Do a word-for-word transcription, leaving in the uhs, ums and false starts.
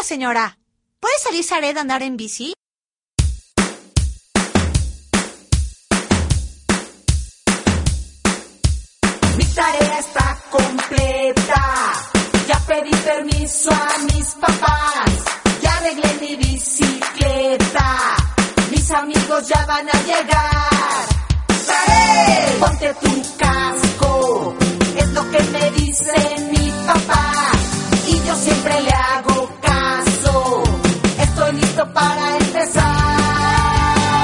Oiga, señora, ¿puede salir Zaret a andar en bici? Mi tarea está completa. Ya pedí permiso a mis papás. Ya arreglé mi bicicleta. Mis amigos ya van a llegar. ¡Zaret! Ponte tu casco. Es lo que me dicen mis